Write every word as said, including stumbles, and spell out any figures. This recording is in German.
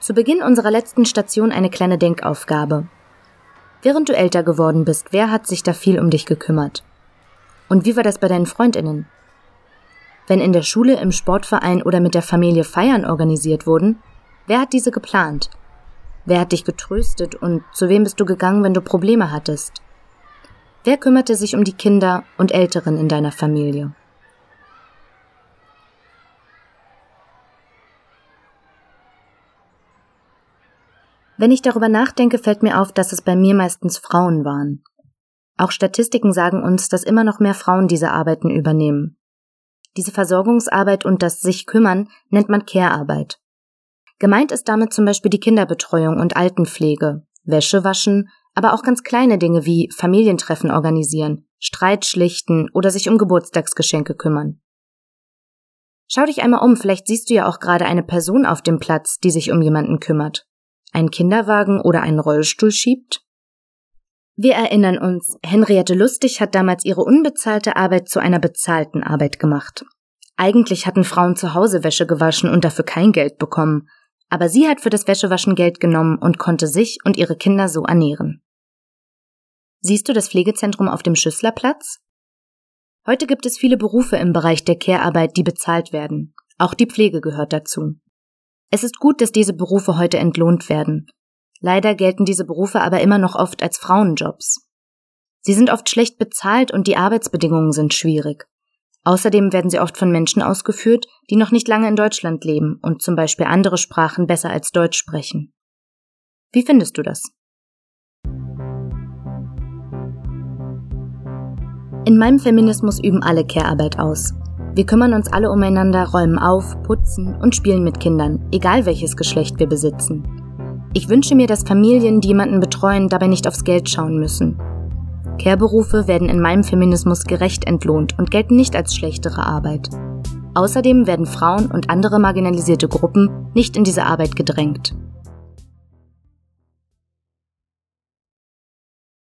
Zu Beginn unserer letzten Station eine kleine Denkaufgabe. Während du älter geworden bist, wer hat sich da viel um dich gekümmert? Und wie war das bei deinen FreundInnen? Wenn in der Schule, im Sportverein oder mit der Familie Feiern organisiert wurden, wer hat diese geplant? Wer hat dich getröstet und zu wem bist du gegangen, wenn du Probleme hattest? Wer kümmerte sich um die Kinder und Älteren in deiner Familie? Wenn ich darüber nachdenke, fällt mir auf, dass es bei mir meistens Frauen waren. Auch Statistiken sagen uns, dass immer noch mehr Frauen diese Arbeiten übernehmen. Diese Versorgungsarbeit und das sich kümmern nennt man Care-Arbeit. Gemeint ist damit zum Beispiel die Kinderbetreuung und Altenpflege, Wäsche waschen, aber auch ganz kleine Dinge wie Familientreffen organisieren, Streit schlichten oder sich um Geburtstagsgeschenke kümmern. Schau dich einmal um, vielleicht siehst du ja auch gerade eine Person auf dem Platz, die sich um jemanden kümmert. Einen Kinderwagen oder einen Rollstuhl schiebt? Wir erinnern uns, Henriette Lustig hat damals ihre unbezahlte Arbeit zu einer bezahlten Arbeit gemacht. Eigentlich hatten Frauen zu Hause Wäsche gewaschen und dafür kein Geld bekommen, aber sie hat für das Wäschewaschen Geld genommen und konnte sich und ihre Kinder so ernähren. Siehst du das Pflegezentrum auf dem Schüsslerplatz? Heute gibt es viele Berufe im Bereich der Care-Arbeit, die bezahlt werden. Auch die Pflege gehört dazu. Es ist gut, dass diese Berufe heute entlohnt werden. Leider gelten diese Berufe aber immer noch oft als Frauenjobs. Sie sind oft schlecht bezahlt und die Arbeitsbedingungen sind schwierig. Außerdem werden sie oft von Menschen ausgeführt, die noch nicht lange in Deutschland leben und zum Beispiel andere Sprachen besser als Deutsch sprechen. Wie findest du das? In meinem Feminismus üben alle Care-Arbeit aus. Wir kümmern uns alle umeinander, räumen auf, putzen und spielen mit Kindern, egal welches Geschlecht wir besitzen. Ich wünsche mir, dass Familien, die jemanden betreuen, dabei nicht aufs Geld schauen müssen. Care-Berufe werden in meinem Feminismus gerecht entlohnt und gelten nicht als schlechtere Arbeit. Außerdem werden Frauen und andere marginalisierte Gruppen nicht in diese Arbeit gedrängt.